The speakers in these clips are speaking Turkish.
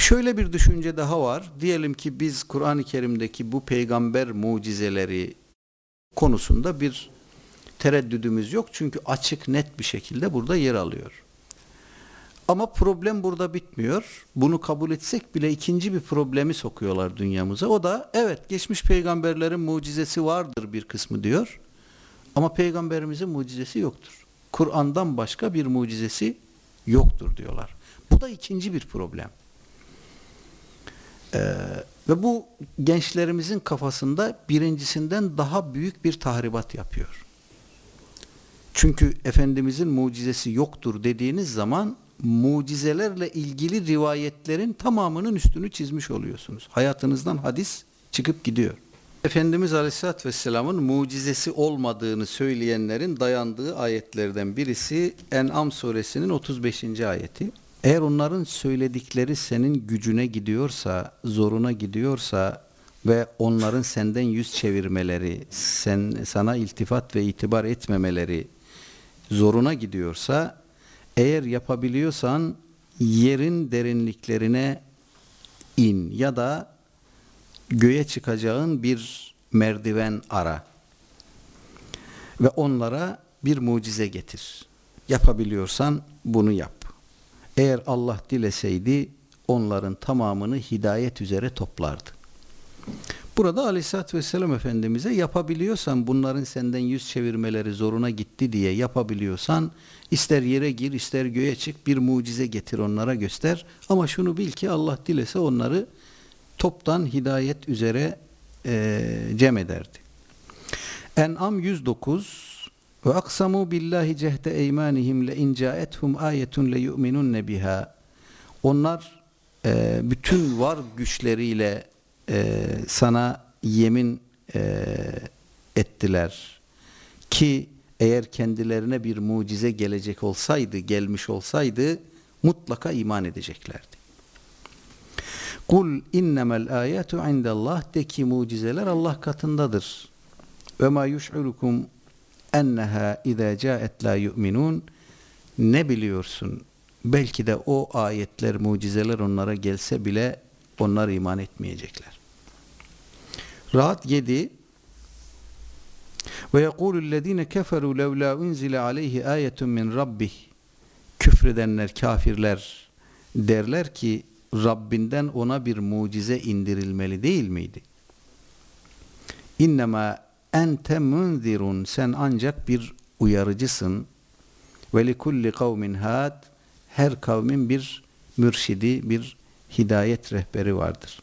Şöyle bir düşünce daha var. Diyelim ki biz Kur'an-ı Kerim'deki bu peygamber mucizeleri konusunda bir tereddüdümüz yok. Çünkü açık, net bir şekilde burada yer alıyor. Ama problem burada bitmiyor. Bunu kabul etsek bile ikinci bir problemi sokuyorlar dünyamıza. O da evet, geçmiş peygamberlerin mucizesi vardır bir kısmı diyor. Ama peygamberimizin mucizesi yoktur. Kur'an'dan başka bir mucizesi yoktur diyorlar. Bu da ikinci bir problem. Ve bu gençlerimizin kafasında birincisinden daha büyük bir tahribat yapıyor. Çünkü Efendimizin mucizesi yoktur dediğiniz zaman mucizelerle ilgili rivayetlerin tamamının üstünü çizmiş oluyorsunuz. Hayatınızdan hadis çıkıp gidiyor. Efendimiz Aleyhisselatü Vesselam'ın mucizesi olmadığını söyleyenlerin dayandığı ayetlerden birisi En'am suresinin 35. ayeti. Eğer onların söyledikleri senin gücüne gidiyorsa, zoruna gidiyorsa ve onların senden yüz çevirmeleri, sana iltifat ve itibar etmemeleri zoruna gidiyorsa, eğer yapabiliyorsan yerin derinliklerine in ya da göğe çıkacağın bir merdiven ara ve onlara bir mucize getir. Yapabiliyorsan bunu yap. Eğer Allah dileseydi onların tamamını hidayet üzere toplardı. Burada Aleyhisselatü Vesselam Efendimiz'e yapabiliyorsan, bunların senden yüz çevirmeleri zoruna gitti diye yapabiliyorsan, ister yere gir ister göğe çık, bir mucize getir, onlara göster. Ama şunu bil ki Allah dilese onları toptan hidayet üzere cem ederdi. En'am 109 ve aksamu billahi cehde eymanihim le in caethum ayetun le yu'minunne biha. Onlar bütün var güçleriyle sana yemin ettiler ki eğer kendilerine bir mucize gelecek olsaydı, gelmiş olsaydı mutlaka iman edeceklerdi. Kul innemel ayatu indallah, de ki mucizeler Allah katındadır. Ve ma yuş'urukum enneha izâ câet lâ yu'minûn. Ne biliyorsun? Belki de o ayetler, mucizeler onlara gelse bile onlar iman etmeyecekler. Rahat 7 ve yekulü'llezîne keferû levlâ unzile aleyhi âyetun min rabbih. Küfredenler, kafirler derler ki Rabbinden ona bir mucize indirilmeli değil miydi? İnnemâ ente munzirun, sen ancak bir uyarıcısın. Ve likulli kavmin had, her kavmin bir mürşidi, bir hidayet rehberi vardır.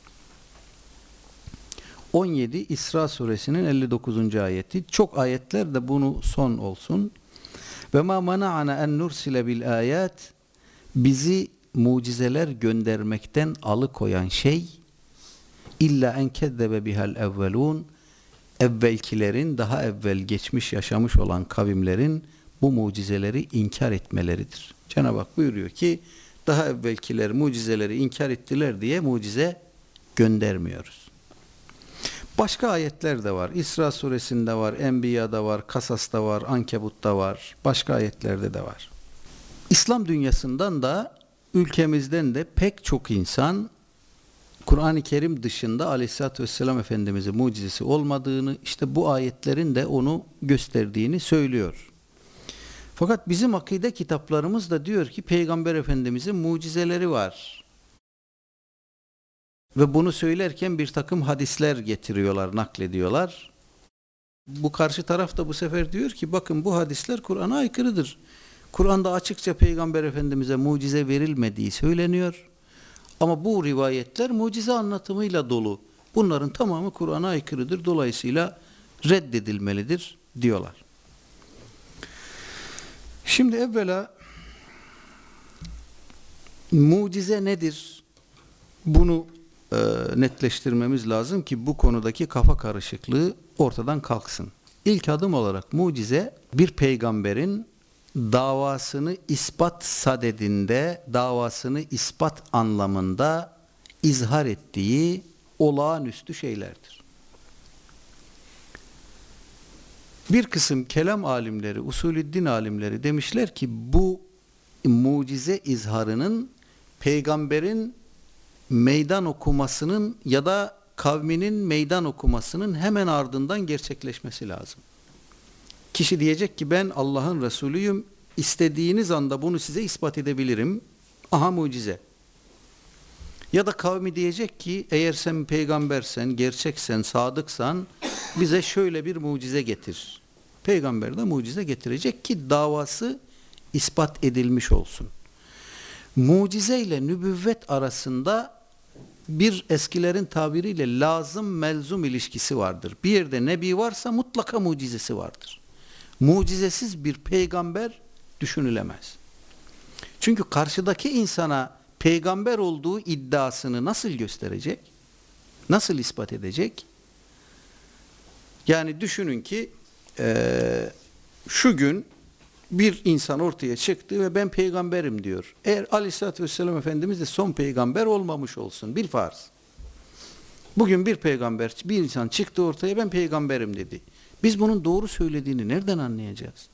17 İsra suresinin 59. ayeti. Çok ayetler de bunu son olsun. Ve ma mana'ana en nursile bil ayat, bizi mucizeler göndermekten alıkoyan şey illa en kezzebe bihal evvelun, evvelkilerin, daha evvel geçmiş yaşamış olan kavimlerin bu mucizeleri inkar etmeleridir. Cenab-ı Hak buyuruyor ki daha evvelkiler mucizeleri inkar ettiler diye mucize göndermiyoruz. Başka ayetler de var. İsra suresinde var, Enbiya'da var, Kasas'ta var, Ankebut'ta var, başka ayetlerde de var. İslam dünyasından da ülkemizden de pek çok insan Kur'an-ı Kerim dışında Aleyhisselatü Vesselam Efendimiz'in mucizesi olmadığını, işte bu ayetlerin de onu gösterdiğini söylüyor. Fakat bizim akide kitaplarımız da diyor ki Peygamber Efendimiz'in mucizeleri var. Ve bunu söylerken bir takım hadisler getiriyorlar, naklediyorlar. Bu karşı taraf da bu sefer diyor ki bakın bu hadisler Kur'an'a aykırıdır. Kur'an'da açıkça Peygamber Efendimiz'e mucize verilmediği söyleniyor. Ama bu rivayetler mucize anlatımıyla dolu. Bunların tamamı Kur'an'a aykırıdır. Dolayısıyla reddedilmelidir diyorlar. Şimdi evvela mucize nedir? Bunu netleştirmemiz lazım ki bu konudaki kafa karışıklığı ortadan kalksın. İlk adım olarak mucize bir peygamberin davasını ispat sadedinde, davasını ispat anlamında izhar ettiği olağanüstü şeylerdir. Bir kısım kelam alimleri, usulüddin alimleri demişler ki bu mucize izharının peygamberin meydan okumasının ya da kavminin meydan okumasının hemen ardından gerçekleşmesi lazım. Kişi diyecek ki ben Allah'ın Resulüyüm, istediğiniz anda bunu size ispat edebilirim. Aha mucize. Ya da kavmi diyecek ki eğer sen peygambersen, gerçeksen, sadıksan bize şöyle bir mucize getir. Peygamber de mucize getirecek ki davası ispat edilmiş olsun. Mucize ile nübüvvet arasında bir eskilerin tabiriyle lazım melzum ilişkisi vardır. Bir yerde nebi varsa mutlaka mucizesi vardır. Mucizesiz bir peygamber düşünülemez. Çünkü karşıdaki insana peygamber olduğu iddiasını nasıl gösterecek? Nasıl ispat edecek? Yani düşünün ki şu gün bir insan ortaya çıktı ve ben peygamberim diyor. Eğer Aleyhisselatü Vesselam Efendimiz de son peygamber olmamış olsun, bir farz. Bugün bir peygamber, bir insan çıktı ortaya, ben peygamberim dedi. Biz bunun doğru söylediğini nereden anlayacağız?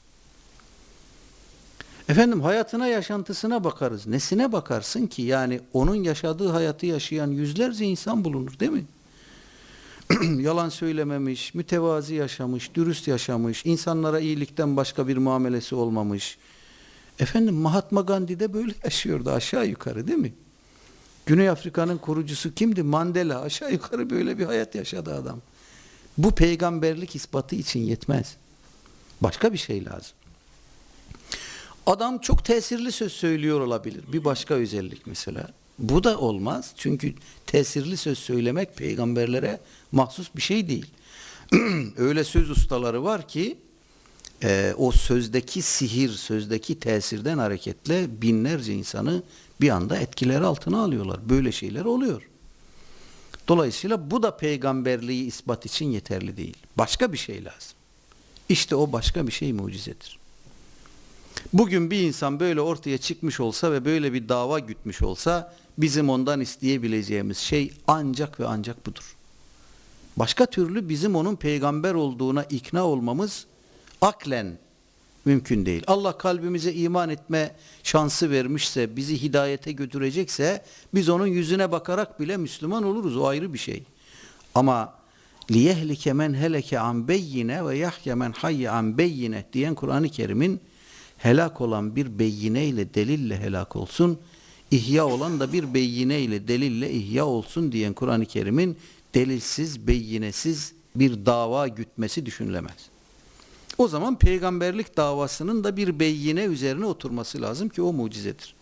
Efendim hayatına, yaşantısına bakarız. Nesine bakarsın ki? Yani onun yaşadığı hayatı yaşayan yüzlerce insan bulunur, değil mi? Yalan söylememiş, mütevazi yaşamış, dürüst yaşamış, insanlara iyilikten başka bir muamelesi olmamış. Efendim Mahatma Gandhi de böyle yaşıyordu aşağı yukarı, değil mi? Güney Afrika'nın kurucusu kimdi? Mandela. Aşağı yukarı böyle bir hayat yaşadı adam. Bu peygamberlik ispatı için yetmez. Başka bir şey lazım. Adam çok tesirli söz söylüyor olabilir. Bir başka özellik mesela. Bu da olmaz. Çünkü tesirli söz söylemek peygamberlere mahsus bir şey değil. Öyle söz ustaları var ki o sözdeki sihir, sözdeki tesirden hareketle binlerce insanı bir anda etkileri altına alıyorlar. Böyle şeyler oluyor. Dolayısıyla bu da peygamberliği ispat için yeterli değil. Başka bir şey lazım. İşte o başka bir şey mucizedir. Bugün bir insan böyle ortaya çıkmış olsa ve böyle bir dava gütmüş olsa bizim ondan isteyebileceğimiz şey ancak ve ancak budur. Başka türlü bizim onun peygamber olduğuna ikna olmamız aklen mümkün değil. Allah kalbimize iman etme şansı vermişse, bizi hidayete götürecekse biz onun yüzüne bakarak bile Müslüman oluruz. O ayrı bir şey. Ama liyehlike men heleke an beyyine ve yahye men hayye an beyyine diyen Kur'an-ı Kerim'in helak olan bir beyine ile delille helak olsun, ihya olan da bir beyine ile delille ihya olsun diyen Kur'an-ı Kerim'in delilsiz, beyinesiz bir dava gütmesi düşünülemez. O zaman peygamberlik davasının da bir beyine üzerine oturması lazım ki o mucizedir.